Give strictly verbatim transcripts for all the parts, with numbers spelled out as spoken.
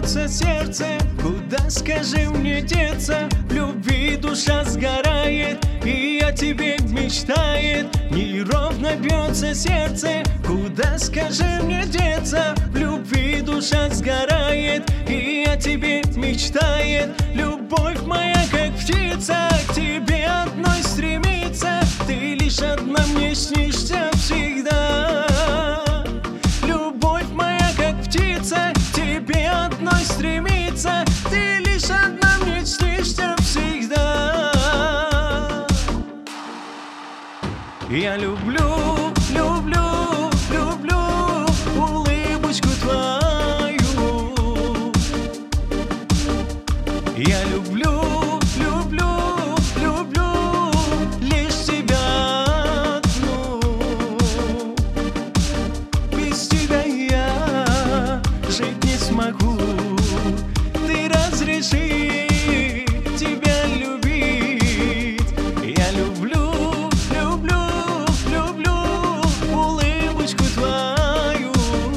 бьется сердце, куда, скажи мне, деться? В любви душа сгорает, и о тебе мечтает. Неровно бьется сердце, куда, скажи мне, деться? В любви душа сгорает, и о тебе мечтает. Любовь моя, как птица, к тебе одной стремится. Ты лишь одна мне снишься всегда. Любовь моя, как птица, к тебе одной стремится. Ты лишь одна мне снишься всегда. Я люблю, люблю, люблю улыбочку твою. Я люблю, люблю, люблю лишь тебя одну. Без тебя я жить не смогу. Ты разреши тебя любить. Я люблю, люблю, люблю улыбочку твою.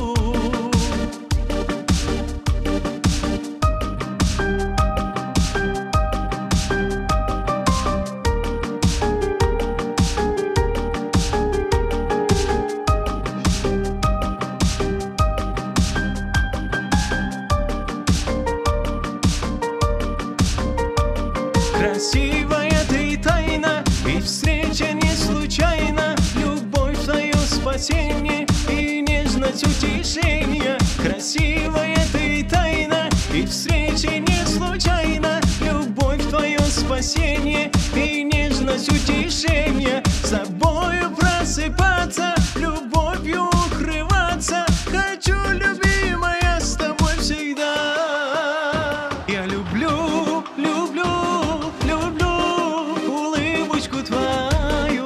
Красивая ты тайна, и встреча не случайна. Любовь твое спасение и нежность утешения. Красивая ты тайна, и встреча не случайна. Любовь твое спасение и нежность утешения. С тобою просыпаться, любовью укрываться. Хочу, любимая, с тобой всегда. Я люблю, люблю, люблю улыбочку твою.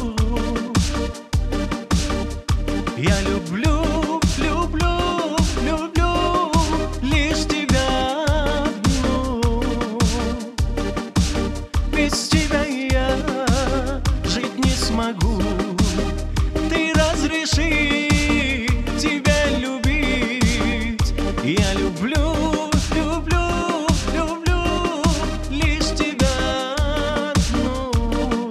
Я люблю, люблю, люблю лишь тебя одну. Без тебя я жить не смогу. Ты разреши тебя любить. Я люблю, люблю, люблю лишь тебя одну.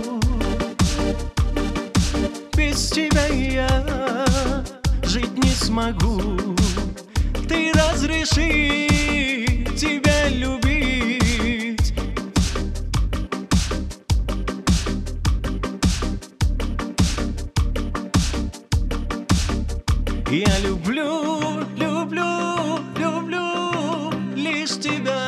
Без тебя я жить не смогу. Ты разреши тебя любить. Я люблю, люблю, люблю лишь тебя.